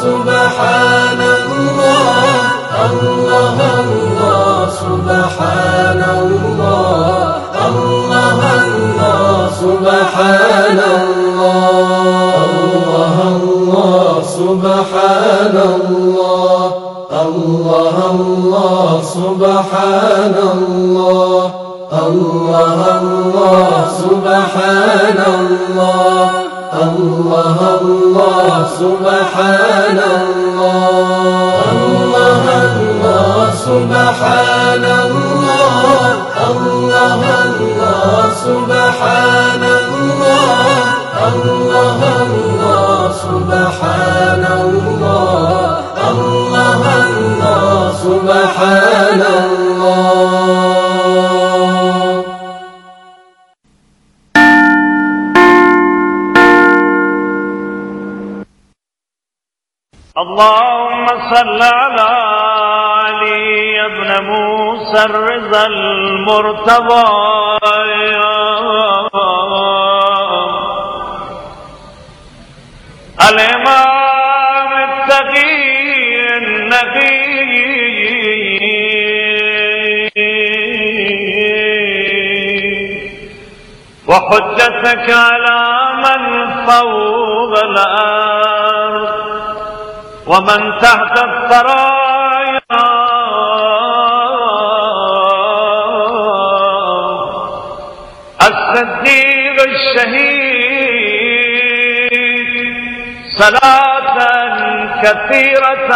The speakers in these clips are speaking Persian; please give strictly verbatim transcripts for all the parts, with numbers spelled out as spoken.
سبحان الله الله الله سبحان الله الله الله سبحان الله الله الله سبحان الله الله الله سبحان الله الله الله سبحان الله الله الله سبحان الله الله الله سبحان الله الله الله سبحان الله الله الله سبحان الله الله الله سبحان الله. اللهم صل على علي بن موسى الرضا المرتضى الإمام التقي النبي وحجتك على من فوق الأرض ومن تحت الثرايا الصديق الشهيد صلاة كثيرة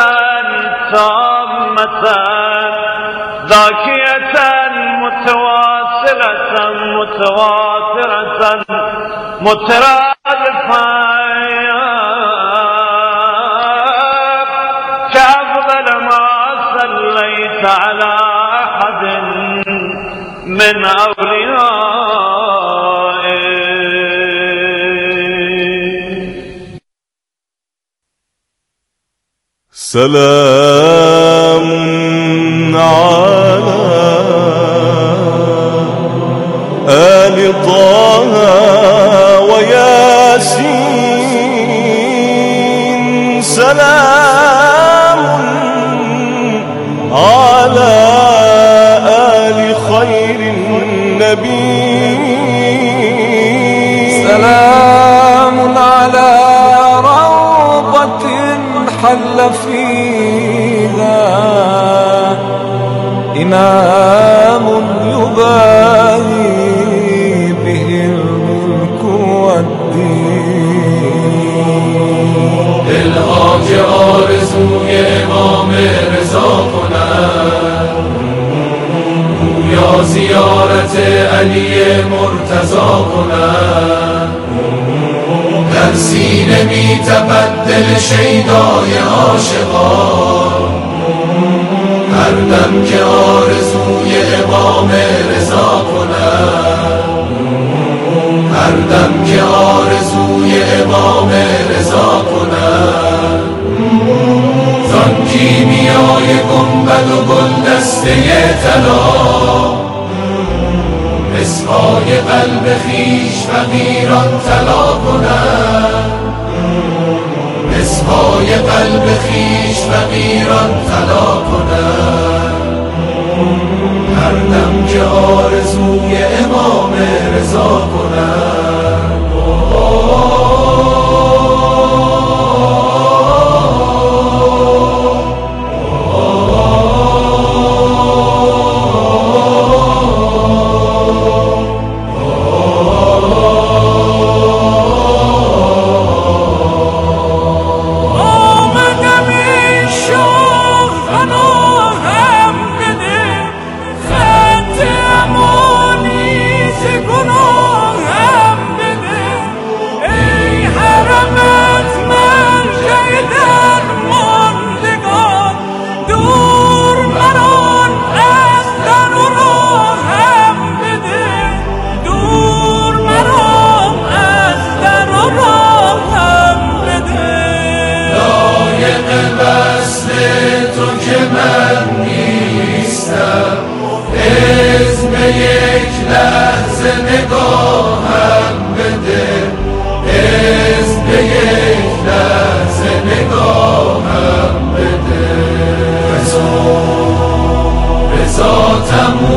تامة ذاكية متواصلة متواترة مترادفة كأفضل ما صليت على أحد من أوليائك. سلام على آل طه وياسين سلام على آل خير النبي سلام على روضة حل فيها إمام يباهي به الملك والدين. الحاج آرزوی امام رضا کند یا زیارت علی مرتضی کند در سینه می تپد دل شیدای عاشقان هر دم که آرزوی امام رضا کند هر دم که آرزوی امام رضا کند زان کیمیای گنبد و گلدسته طلا مسحای قلب خویش فقیران طلا کند مسحای قلب خویش فقیران طلا کند هر دم که آرزوی امام رضا کند. نگاهم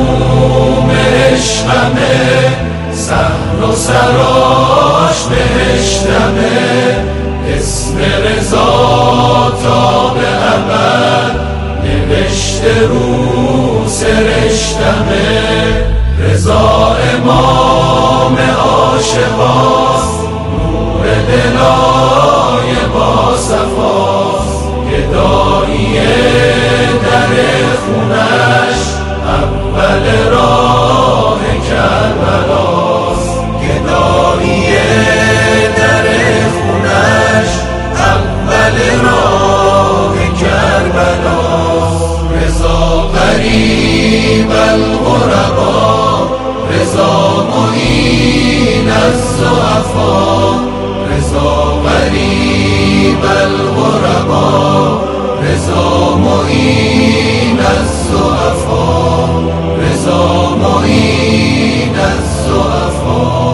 مرحوم عشقمه، صحن و سراش بهشتمه، اسم رضا تا به ابد نوشته رو سرشتمه. رضا امام عاشقاست، نور دلای با صفاست، گدایی در خونش اول راه کربلاست، گدایی در خونش اول راه کربلاست. رضا غریب الغربا، رضا معین الضعفا، رضا غریب الغربا، رضا معین الضعفا، رضا معین الضعفا.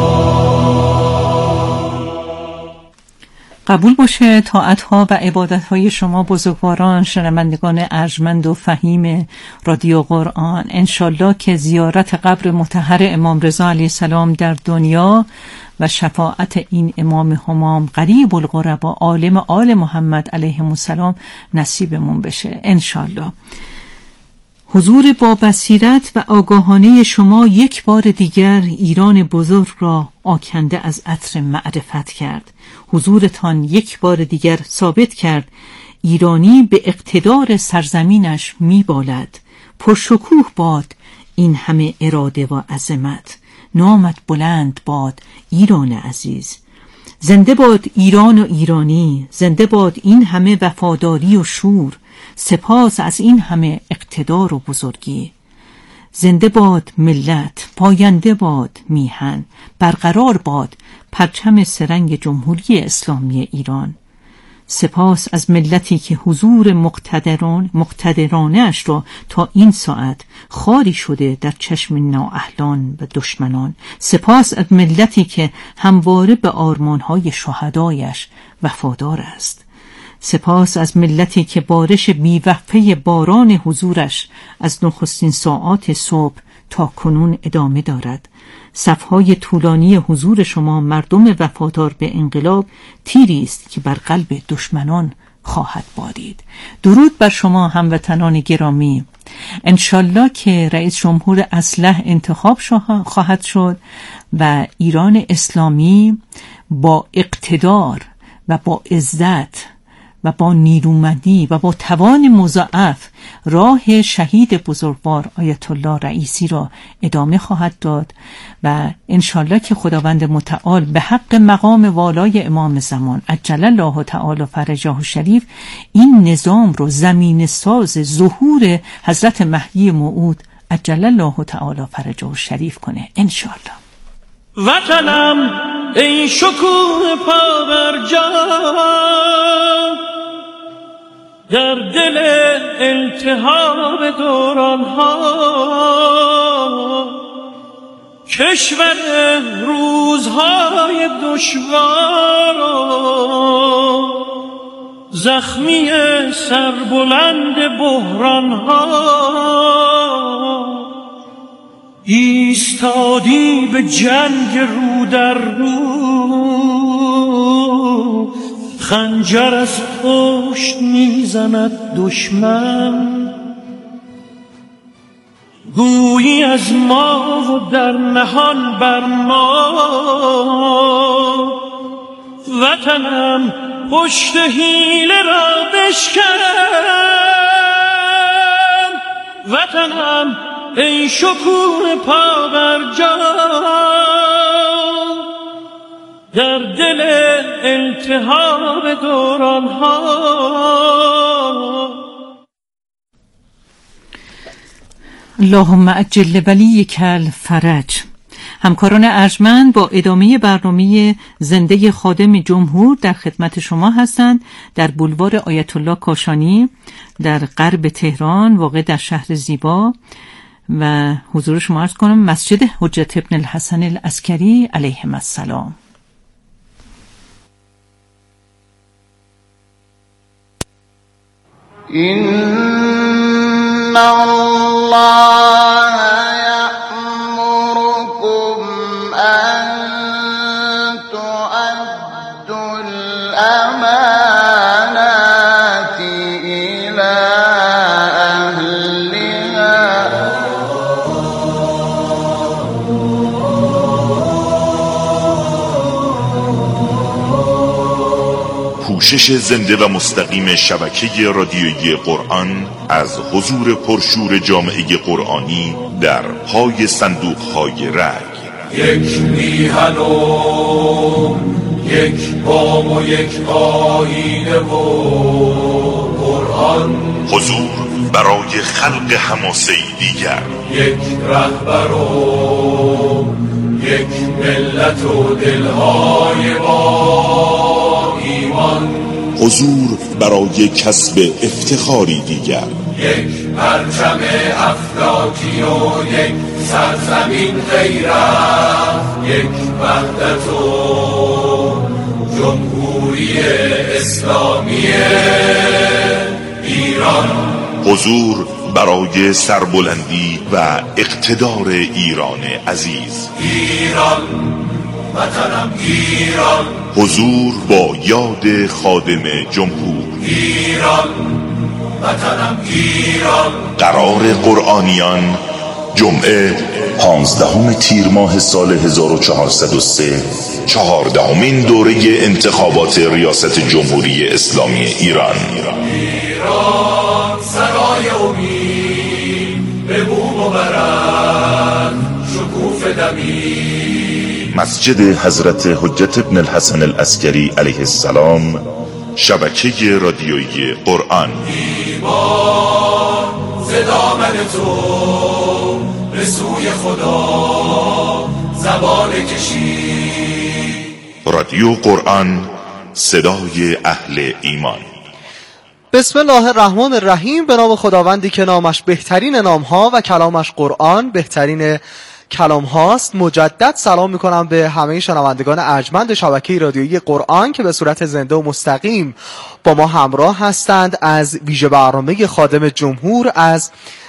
قبول باشه طاعت‌ها و عبادت‌های شما بزرگواران، شنوندگان ارجمند و فهیم رادیو قرآن. انشالله که زیارت قبر مطهر امام رضا علیه السلام در دنیا و شفاعت این امام همام قریب القربا عالم آل محمد علیه السلام نصیبمون بشه انشالله. حضور با بصیرت و آگاهانه شما یک بار دیگر ایران بزرگ را آکنده از عطر معرفت کرد. حضورتان یک بار دیگر ثابت کرد ایرانی به اقتدار سرزمینش میبالد. پرشکوه باد این همه اراده و عظمت، نامت بلند باد ایران عزیز. زنده باد ایران و ایرانی، زنده باد این همه وفاداری و شور، سپاس از این همه اقتدار و بزرگی. زنده باد ملت، پاینده باد میهن، برقرار باد پرچم سرنگ جمهوری اسلامی ایران. سپاس از ملتی که حضور مقتدران مقتدرانه اش را تا این ساعت خاری شده در چشم نااهلان و دشمنان. سپاس از ملتی که همواره به آرمانهای شهدایش وفادار است. سپاس از ملتی که بارش بیوقفه باران حضورش از نخستین ساعات صبح تا کنون ادامه دارد. صفهای طولانی حضور شما مردم وفادار به انقلاب تیری است که بر قلب دشمنان خواهد بارید. درود بر شما هموطنان گرامی. انشالله که رئیس جمهور اصلح انتخاب خواهد شد و ایران اسلامی با اقتدار و با عزت و با نیرومندی و با توان مضاعف راه شهید بزرگوار آیت الله رئیسی را ادامه خواهد داد و انشالله که خداوند متعال به حق مقام والای امام زمان عجل الله تعالی فرجه الشریف این نظام رو زمین ساز ظهور حضرت مهدی موعود عجل الله تعالی فرجه الشریف کنه انشالله. وطنم ای شکوه پابرجا، در دل التهاب دوران ها، کشور روزهای دشوار، زخمی سربلند بحران ها، ایستادی به جنگ رو در رو، خنجر از پشت میزند دشمن، گویی از ما و در نهان بر ما. وطنم پشت حیله را بشکن، وطنم ای شکوه پابرجا، در دل التهاب دوران ها. اللهم عجل ولیک الفرج. همکاران ارجمند با ادامه برنامه زنده خادم جمهور در خدمت شما هستند. در بولوار آیت الله کاشانی در غرب تهران، واقع در شهر زیبا، و حضور شما عرض کنم مسجد حجت ابن الحسن العسکری علیهم السلام. إن الله کوشش زنده و مستقیم شبکه رادیویی قرآن از حضور پرشور جامعه قرآنی در پای صندوق‌های رأی. یک میهن و یک بام و یک آیینه و قرآن، حضور برای خلق حماسه دیگر، یک رهبر و یک ملت و دلهای با ایمان، حضور برای کسب افتخاری دیگر، یک پرچم افلاکی و یک سرزمین غیرت، یک وحدت و جمهوری اسلامی ایران، حضور برای سربلندی و اقتدار ایران عزیز، ایران وطنم ایران، حضور با یاد خادم جمهور، ایران وطنم ایران. قرار قرآنیان جمعه پانزدهم تیر ماه سال هزار و چهارصد و سه، چهاردهمین دوره انتخابات ریاست جمهوری اسلامی ایران. ایران سرای امید به بوم و برد شکوف دمی، مسجد حضرت حجت ابن الحسن العسکری علیه السلام، شبکه رادیویی قرآن. ایمان ز دامن تو به سوی خدا زبان کشی، رادیو قرآن، صدای اهل ایمان. بسم الله الرحمن الرحیم. به نام خداوندی که نامش بهترین نامها و کلامش قرآن بهترین کلام هاست. مجدد سلام میکنم به همه شنوندگان ارجمند شبکه رادیویی قرآن که به صورت زنده و مستقیم با ما همراه هستند از ویژه برنامه خادم جمهور از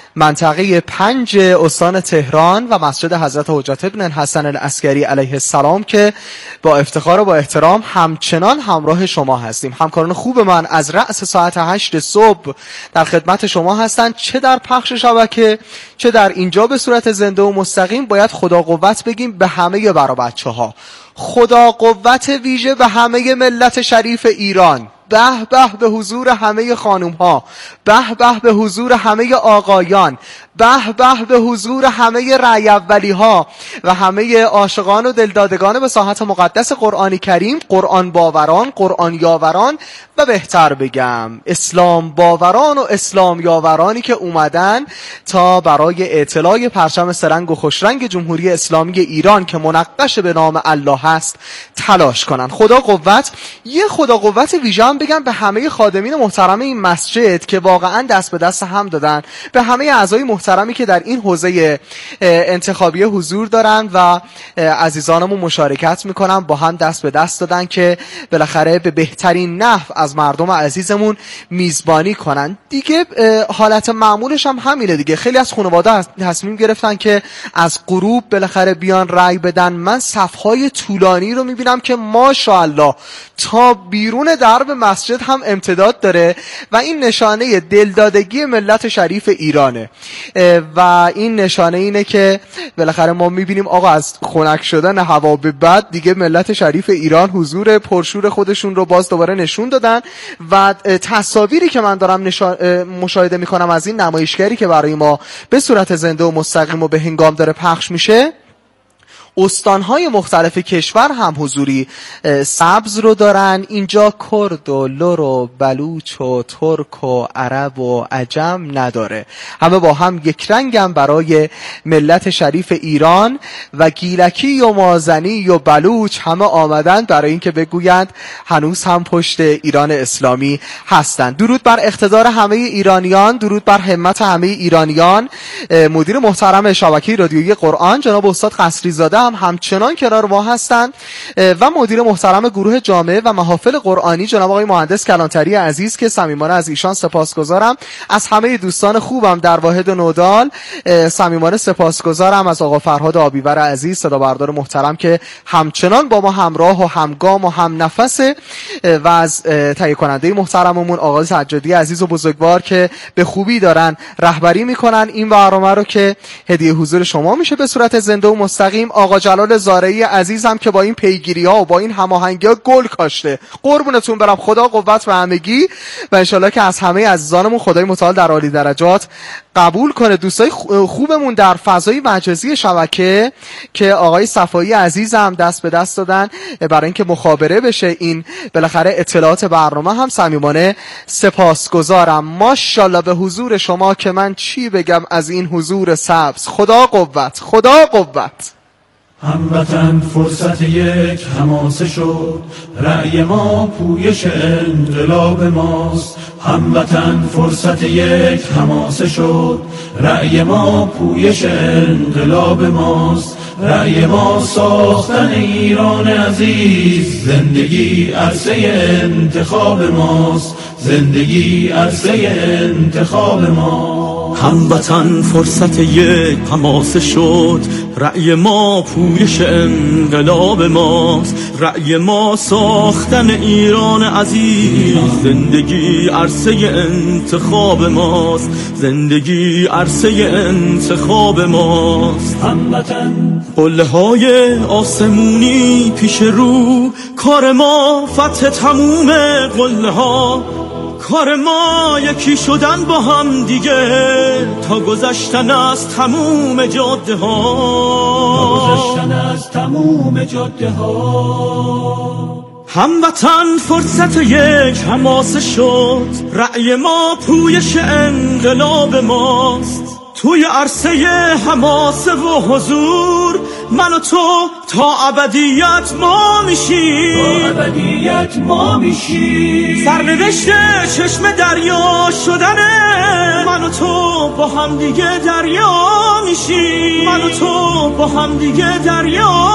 منطقه پنج استان تهران و مسجد حضرت حجت ابن الحسن العسکری علیه السلام که با افتخار و با احترام همچنان همراه شما هستیم. همکاران خوب من از رأس ساعت هشت صبح در خدمت شما هستند، چه در پخش شبکه چه در اینجا به صورت زنده و مستقیم. باید خدا قوت بگیم به همه برا بچه ها، خدا قوت ویژه به همه ملت شریف ایران. به به به حضور همه خانوم ها، به به به حضور همه آقایان، به به به حضور همه رعی اولی ها و همه عاشقان و دلدادگان به ساحت مقدس قرآن کریم، قرآن باوران، قرآن یاوران و بهتر بگم اسلام باوران و اسلام یاورانی که اومدن تا برای اطلاع پرچم سرنگ و خوشرنگ جمهوری اسلامی ایران که منقش به نام الله هست تلاش کنن. خدا قوت. یه خدا قوت ویژه هم بگم به همه خادمین محترم این مسجد که واقعا دست به دست هم دادن، به همه اعضای محترمی که در این حوزه انتخابی حضور دارن و عزیزانمون مشارکت میکنن، با هم دست به دست دادن که بالاخره به بهترین نحو از مردم عزیزمون میزبانی کنن. دیگه حالت معمولش هم همینه دیگه. خیلی از خانواده تصمیم گرفتن که از غروب بالاخره بیان رأی بدن. من صفهای طولانی رو میبینم که ماشاءالله تا بیرون درب مسجد هم امتداد داره و این نشانه دلدادگی ملت شریف ایرانه و این نشانه اینه که بالاخره ما میبینیم آقا از خنک شدن هوا به بعد دیگه ملت شریف ایران حضور پرشور خودشون رو باز دوباره نشون دادن و تصاویری که من دارم نشان... مشاهده میکنم از این نمایشگری که برای ما به صورت زنده و مستقیم و به هنگام داره پخش میشه، استانهای مختلف کشور هم حضوری سبز رو دارن. اینجا کرد و لر و بلوچ و ترک و عرب و عجم نداره، همه با هم یک رنگم برای ملت شریف ایران و گیلکی و مازنی و بلوچ همه آمدن برای اینکه بگویند هنوز هم پشت ایران اسلامی هستند. درود بر اقتدار همه ایرانیان، درود بر همت همه ایرانیان. مدیر محترم شبکه رادیویی قرآن جناب استاد قصری زاده هم همچنان کنار ما هستند و مدیر محترم گروه جامعه و محافل قرآنی جناب آقای مهندس کلانتری عزیز که صمیمانه از ایشان سپاسگزارم. از همه دوستان خوبم در واحد نودال صمیمانه سپاسگزارم. از آقا فرهاد آبیور عزیز صدا بردار محترم که همچنان با ما همراه و همگام و هم نفسه و از تهیه کننده محترممون آقای سجادی عزیز و بزرگوار که به خوبی دارن رهبری میکنن این برنامه رو که هدیه حضور شما میشه به صورت زنده و مستقیم. آقای آقا جلال زارعی عزیزم که با این پیگیری ها و با این هماهنگی ها گل کاشته. قربونتون برم، خدا قوت به همگی و انشالله که از همه عزیزانمون خدای متعال در عالی درجات قبول کنه. دوستای خوبمون در فضای مجازی شبکه که آقای صفایی عزیزم دست به دست دادن برای اینکه مخابره بشه این بالاخره اطلاعات برنامه، هم صمیمانه سپاسگزارم. ماشاءالله به حضور شما که من چی بگم از این حضور سبز. خدا قوت، خدا قوت. هموطن فرصت یک حماسه شد، رأی ما پویش انقلاب ماست. هموطن فرصت یک حماسه شد، رأی ما پویش انقلاب ماست. رأی ما ساختن ایران عزیز، زندگی عرصه انتخاب ماست. زندگی عرصه انتخاب ماست. هموطن فرصت یک حماسه شد، رأی ما پویش انقلاب ماست. رأی ما ساختن ایران عزیز، زندگی عرصه انتخاب ماست. زندگی عرصه انتخاب ماست. هموطن قله های آسمونی پیش رو، کار ما فتح تموم قله ها. کار ما یکی شدن با هم دیگه، تا گذشتن از تموم جاده ها. تا گذشتن از تموم جاده ها. هموطن فرصت یک حماسه شد، رأی ما پویش انقلاب ماست. توی عرصه حماسه و حضور، من و تو تا ابدیت ما میشیم. تا ابدیت ما میشیم. سرنوشت چشم دریا شدنه، من و تو با هم دیگه دریا میشیم. من و تو با هم دیگه دریا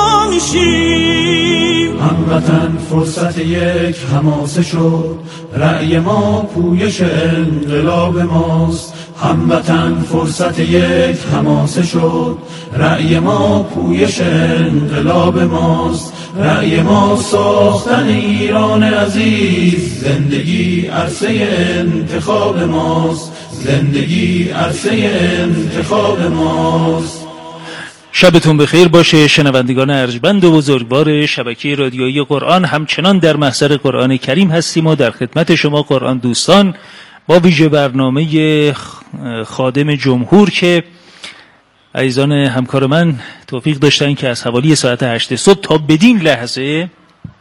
میشیم. هموطن فرصت یک حماسه شد، رأی ما پویش انقلاب ماست. هموطن فرصت یک حماسه شد، رأی ما پویش انقلاب ماست. رأی ما ساختن ایران عزیز، زندگی عرصه انتخاب ماست. زندگی عرصه انتخاب ماست. شبتون بخیر باشه شنوندگان ارجمند و بزرگوار شبکه رادیویی قرآن. همچنان در محضر قرآن کریم هستیم و در خدمت شما قرآن دوستان با ویژه برنامه خادم جمهور که عزیزان همکار من توفیق داشتن که از حوالی ساعت هشت صبح تا بدین لحظه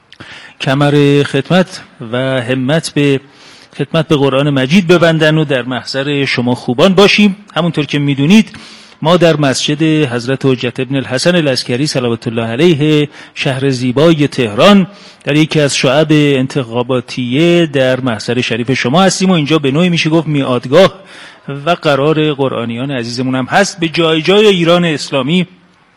کمر خدمت و همت به خدمت به قرآن مجید ببندن و در محضر شما خوبان باشیم. همونطور که میدونید ما در مسجد حضرت حجت ابن الحسن العسکری صلوات الله علیه شهر زیبای تهران در یکی از شعب انتخاباتیه در محضر شریف شما هستیم و اینجا به نوعی میشه گفت میادگاه و قرار قرآنیان عزیزمون هم هست. به جای جای ایران اسلامی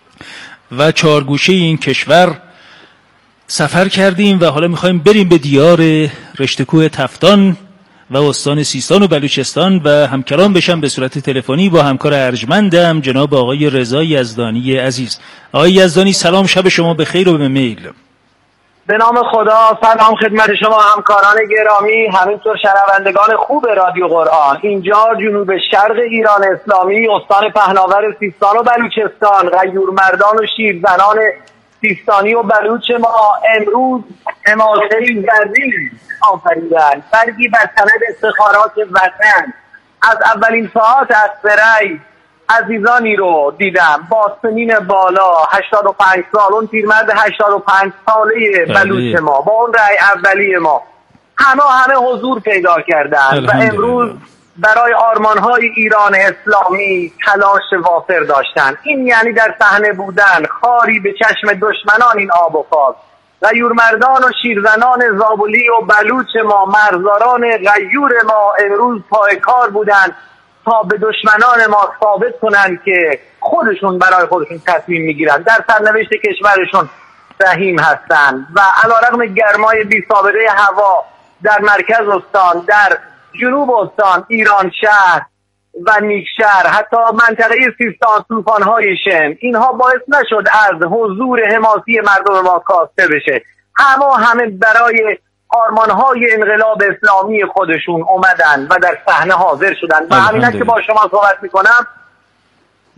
و چهارگوشه این کشور سفر کردیم و حالا میخوایم بریم به دیار رشته‌کوه تفتان و استان سیستان و بلوچستان و همکلام بشم به صورت تلفنی با همکار ارجمندم جناب آقای رضا یزدانی عزیز. آقای یزدانی سلام، شب شما بخیر و به میل. به نام خدا. سلام خدمت شما همکاران گرامی، همینطور شنوندگان خوب رادیو قرآن. اینجا جنوب شرق ایران اسلامی، استان پهناور سیستان و بلوچستان، غیور مردان و شیرزنان سیستانی و بلوچ ما امروز حماسه‌ای زرین آفریدن، برگی بر سند افتخارات وطن. از اولین ساعات اسبری عزیزانی رو دیدم با سنین بالا، هشتاد و پنج سال، اون پیرمرد هشتاد و پنج ساله بلوچ ما با اون رأی اولی ما همه همه حضور پیدا کردن و امروز برای آرمانهای ایران اسلامی تلاش وافر داشتن. این یعنی در صحنه بودن، خاری به چشم دشمنان این آب و خاک. غیورمردان و شیرزنان زابلی و بلوچ ما، مرزداران غیور ما امروز پای کار بودن تا به دشمنان ما ثابت کنن که خودشون برای خودشون تصمیم میگیرن، در سرنوشت کشورشون رحیم هستن. و علیرغم گرمای بی سابقه هوا در مرکز استان، در جنوب استان، ایران شهر و نیکشهر، حتی منطقه سیستان، طوفان‌های شن، اینها باعث نشد از حضور حماسی مردم ما کاسته بشه. اما همه برای آرمان‌های انقلاب اسلامی خودشون اومدن و در صحنه حاضر شدن. و همین که با شما صحبت میکنم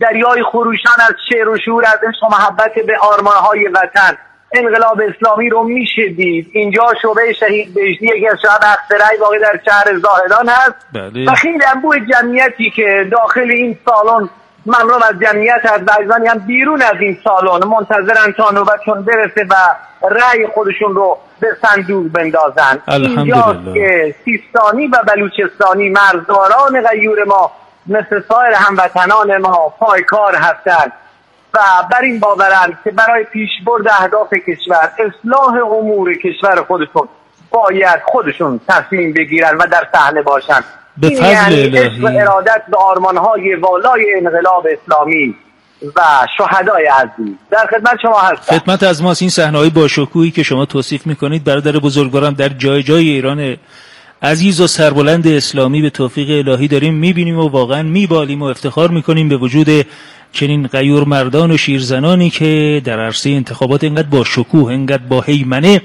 دریای خروشان از شعر و شعور، از عشق و محبت به آرمانهای وطن. انقلاب اسلامی رو میشه دید. اینجا شعبه شهید بهشتی یکی از شهاب اخترعی واقع در شهر زاهدان هست. بله. و خیلی انبوه جمعیتی که داخل این سالن ممنون از جمعیت هست، بعضانی هم بیرون از این سالن منتظرن تا نوبتشون برسه و رأی خودشون رو به صندوق بندازن. اینجا که سیستانی و بلوچستانی مرزداران غیور ما مثل سایر هموطنان ما پایکار هستند و بر این باورند که برای پیشبرد اهداف کشور، اصلاح امور کشور خودشون باید خودشون تصمیم بگیرن و در صحنه باشن. به فضل یعنی الهی و ارادت به آرمانهای والای انقلاب اسلامی و شهدای عزیز. در خدمت شما هستم. خدمت از ماست. این صحنه‌های باشکوهی که شما توصیف میکنید برادر بزرگوارم در جای جای ایران عزیز و سربلند اسلامی به توفیق الهی داریم میبینیم و واقعا میبالیم و افتخار میکنیم به وجود چنین غیور مردان و شیرزنانی که در عرصه انتخابات اینقدر با شکوه، اینقدر با هیمنه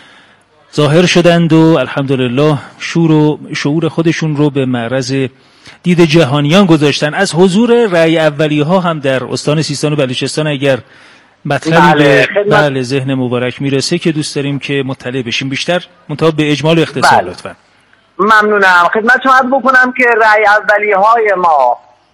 ظاهر شدند و الحمدلله شور و شعور خودشون رو به معرض دید جهانیان گذاشتن. از حضور رأی اولیه ها هم در استان سیستان و بلوچستان اگر مطلبی بله. به بله ذهن مبارک میرسه که دوست داریم که مطلع بشیم بیشتر، منتها به اجمال و اختصار بله. لطفا. ممنونم. خدمت شما عرض بکنم که رأی اولیه های ما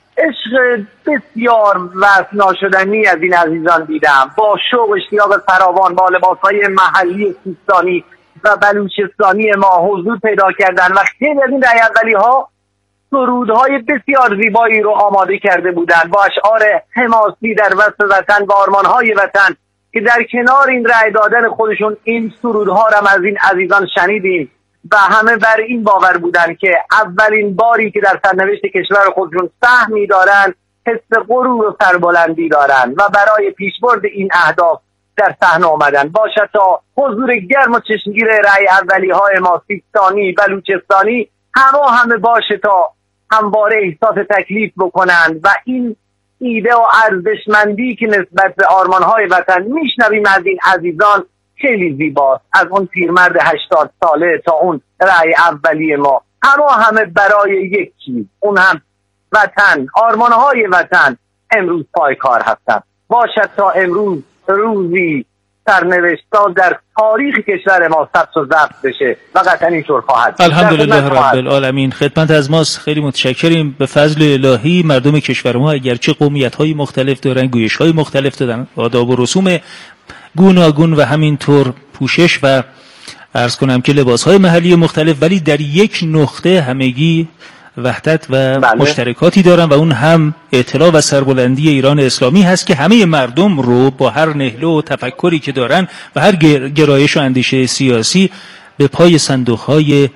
عشق بسیار وصف ناشدنی از این عزیزان دیدم، با شوق اشتیاق فراوان با لباسهای محلی سیستانی و بلوچستانی ما حضور پیدا کردن و خیلی از این رأی اولیه ها سرودهای بسیار زیبایی رو آماده کرده بودند با اشعار حماسی در وسط وطن و آرمانهای وطن که در کنار این رأی دادن خودشون این سرودها رو هم از این عزیزان شنیدیم و همه بر این باور بودن که اولین باری که در سرنوشت کشور خودشون سهمی دارن، حس غرور و سربلندی دارن و برای پیشبرد این اهداف در صحنه آمدن. باشد تا حضور گرم و چشمگیر رأی اولی های ما سیستانی بلوچستانی همه همه باشه تا همواره احساس تکلیف بکنن و این ایده و ارزشمندی که نسبت به آرمانهای وطن میشنویم از این عزیزان خیلی زیباست. از اون پیرمرد هشتاد ساله تا اون رأی اولی ما همه همه برای یک چیز، اون هم وطن، آرمانهای وطن امروز پایکار هستن. باشد تا امروز روزی سرنوشت‌ها در تاریخ کشور ما ثبت و ضبط بشه و قطعا اینطور خواهد. الحمدلله رب العالمین. خدمت از ماست. خیلی متشکریم. به فضل الهی مردم کشور ما اگرچه قومیت‌های مختلف دارن، گویش‌های مختلف دارن، آداب و رسوم گوناگون و همینطور پوشش و عرض کنم که لباس‌های محلی مختلف، ولی در یک نقطه همگی وحدت و بله. مشترکاتی دارن و اون هم اطلاع و سربلندی ایران اسلامی هست که همه مردم رو با هر نهله و تفکری که دارن و هر گرایش و اندیشه سیاسی به پای صندوق‌های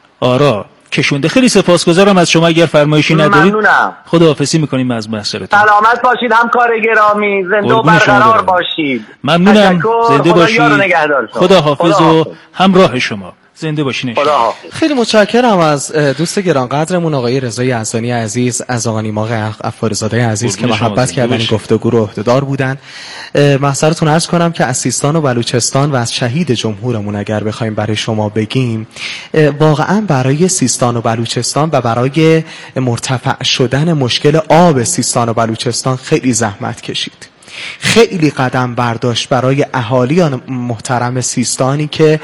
آرا کشونده. خیلی سپاسگزارم از شما. اگر فرمایشی ندارید خداحافظی میکنیم از محضرتون. سلامت باشید همکار گرامی، زنده و برقرار باشید. ممنونم. زنده باشید. خدا حافظ و همراه شما. زنده باشین. خیلی متشکرم از دوست گرانقدرمون آقای رضا یزدانی عزیز از آقا نیماق افارزاده عزیز که محبت کردن این گفتگو رو عهده‌دار بودن. محضرتون عرض کنم که از سیستان و بلوچستان و از شهید جمهورمون اگر بخوایم برای شما بگیم، واقعا برای سیستان و بلوچستان و برای مرتفع شدن مشکل آب سیستان و بلوچستان خیلی زحمت کشید، خیلی قدم برداشت برای اهالیان محترم سیستانی که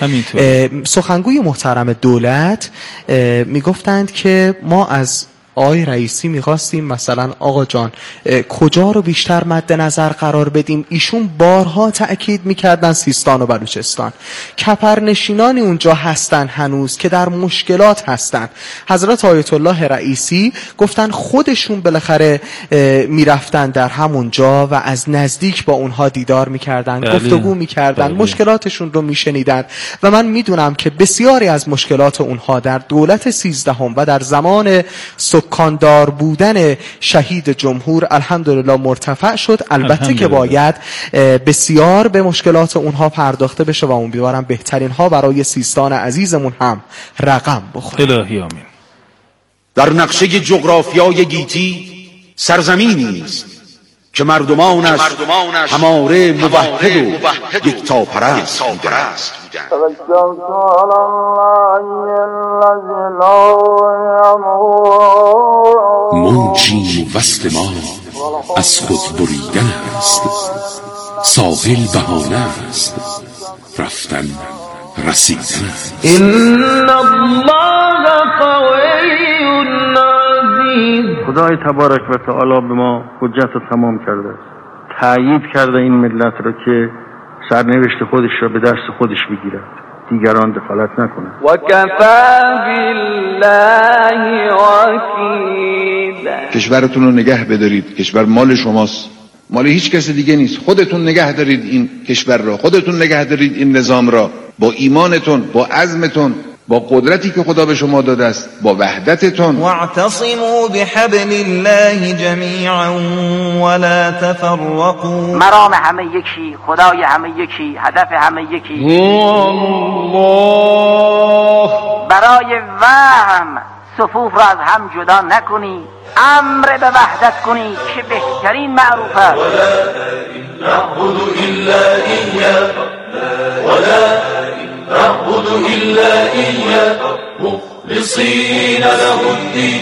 سخنگوی محترم دولت میگفتند که ما از آقای رئیسی میخواستیم مثلا آقا جان کجا رو بیشتر مد نظر قرار بدیم. ایشون بارها تأکید میکردن سیستان و بلوچستان. کپرنشینانی اونجا هستن هنوز که در مشکلات هستن. حضرت آیت الله رئیسی گفتن خودشون بالاخره میرفتن در همونجا و از نزدیک با اونها دیدار میکردن، گفتگو میکردن، مشکلاتشون رو میشنیدن و من میدونم که بسیاری از مشکلات اونها در دولت سیزدهم و در زمان سکاندار بودن شهید جمهور الحمدلله مرتفع شد. البته که باید بسیار به مشکلات اونها پرداخته بشه و امیدوارم بهترین ها برای سیستان عزیزمون هم رقم بخوره. الهی آمین. در نقشه جغرافیای گیتی سرزمینی است که مردمانش هماره موحد و یکتاپرست بودند. موجی وصل ما از خود بریدن است، ساحل بهانه است، رفتن رسیدن است. ان الله قوی عزیز. خدای تبارک و تعالی به ما حجت رو تمام کرده است، تأیید کرده این ملت را که سرنوشت خودش را به دست خودش بگیرد، دیگران دخالت نکنند. و کفا بالله وکیلا. کشورتون رو نگه بدارید، کشور مال شماست، مال هیچ کس دیگه نیست. خودتون نگه دارید این کشور را، خودتون نگه دارید این نظام را، با ایمانتون، با عزمتون، با قدرتی که خدا به شما داده است، با وحدتتون. واعتصموا بحبل الله جمیعا ولا تفرقوا. مرام همه یکی، خدای همه یکی، هدف همه یکی. الله. برای وهم صفوف را از هم جدا نکنی، امر به وحدت کنی که بهترین معروف است. ولا نعبد الا اياه ولا نعبد الا اياه مخلصين له الدين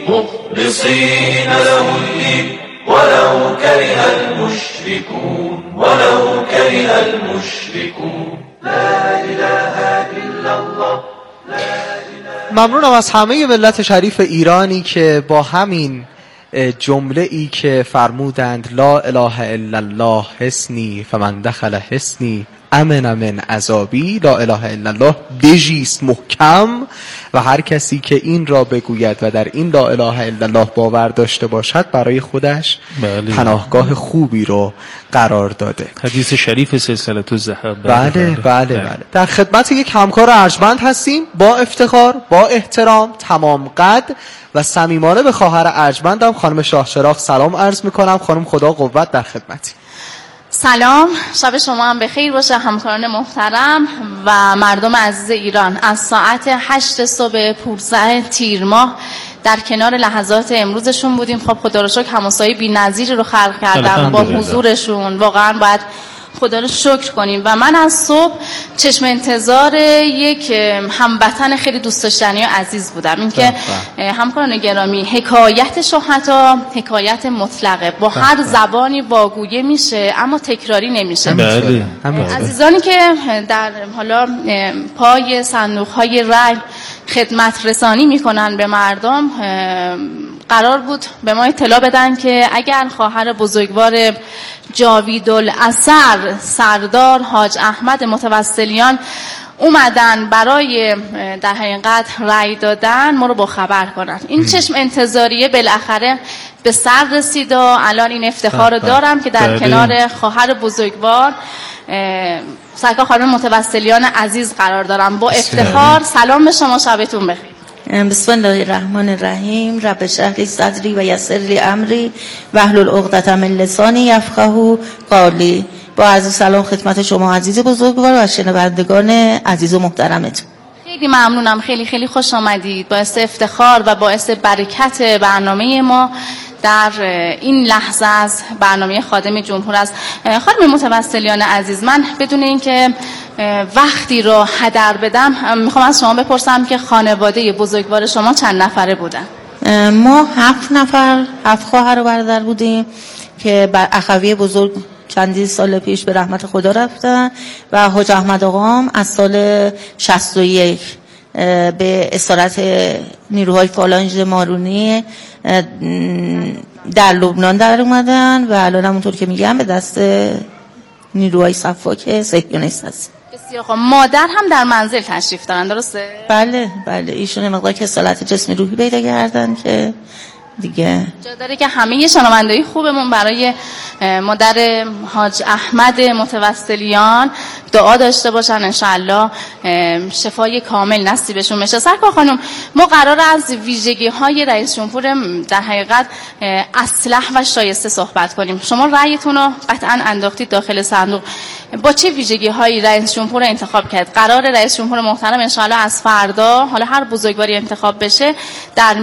مخلصين له الدين ولو كره المشركون ولو كره المشركون. لا اله الا الله. ممنونم از همه ملت شریف ایرانی که با همین جمله ای که فرمودند لا اله الا الله حسنی فمن دخل حسنی امن من عذابی، لا اله الا الله بژیست محکم و هر کسی که این را بگوید و در این لا اله الا الله باور داشته باشد برای خودش بله. پناهگاه خوبی رو قرار داده. حدیث شریف سلسله الذهب. بله بله, بله, بله, بله. در خدمت یک همکار ارجمند هستیم، با افتخار، با احترام، تمام قد و صمیمانه به خواهر ارجمندم خانم شاهچراغ سلام عرض میکنم. خانم خدا قوت در خدمتی. سلام، شب شما هم بخیر باشه همکاران محترم و مردم عزیز ایران. از ساعت هشت صبح پورزه تیر ماه در کنار لحظات امروزشون بودیم. خب خدا رو شکر همسایه بی‌نظیری رو خلق کردن با حضورشون، واقعا باید خدا رو شکر کنیم. و من از صبح چشم انتظار یک هموطن خیلی دوست داشتنی و عزیز بودم، این که همکاران گرامی حکایت شهدا حکایت مطلقه، با هر زبانی واگویه میشه اما تکراری نمیشه. بله. عزیزانی که در حالا پای صندوق های رای خدمت رسانی میکنن به مردم، قرار بود به ما اطلاع بدن که اگر خواهر بزرگوار جاویدالاثر سردار حاج احمد متوسلیان اومدن برای در حقیقت رأی دادن ما رو با خبر کنن. این چشم انتظاریه بالاخره به سر رسید و الان این افتخار رو دارم که در کنار خواهر بزرگوار سرکار خانم متوسلیان عزیز قرار دارم. با افتخار سلام به شما، شبتون بخیر. بسم الله الرحمن الرحیم. رب اشرح لی صدری و یسر لی امری واحلل عقدة من لسانی یفقهوا قولی. با عرض سلام خدمت شما عزیز بزرگوار و شنوندگان عزیز و محترمتون. خیلی ممنونم، خیلی خیلی خوش آمدید. باعث افتخار و باعث برکت برنامه ما در این لحظه از برنامه خادم جمهور است. خانم متوسلیان عزیز، من بدون اینکه وقتی رو هدر بدم میخوام از شما بپرسم که خانواده بزرگوار شما چند نفره بودن؟ ما هفت نفر، هفت خواهر و برادر بودیم که بر اخوی بزرگ چندی سال پیش به رحمت خدا رفتن و حاج احمد آقام از سال شصت و یک به اسارت نیروهای فالانژ مارونی در لبنان در اومدن و الان همونطور که میگم به دست نیروهای صفاک صهیونیست هست. بسیار خوب. مادر هم در منزل تشریف دارن درسته؟ بله بله، ایشون مقدار کسالت جسمی روحی پیدا کردن که دیگه جا داره که همه شنونده‌های خوبمون برای مادر حاج احمد متوسلیان دعا داشته باشن، انشالله شفای کامل نصیبشون بشه. سرکار خانم، ما قرار از ویژگی های رئیس جمهور در حقیقت اصلح و شایسته صحبت کنیم. شما رأیتون رو قطعا انداختید داخل صندوق. با چه ویژگی هایی رئیس جمهور انتخاب کرد؟ قرار رئیس جمهور محترم انشالله از فردا، حالا هر بزرگواری انتخاب بشه، در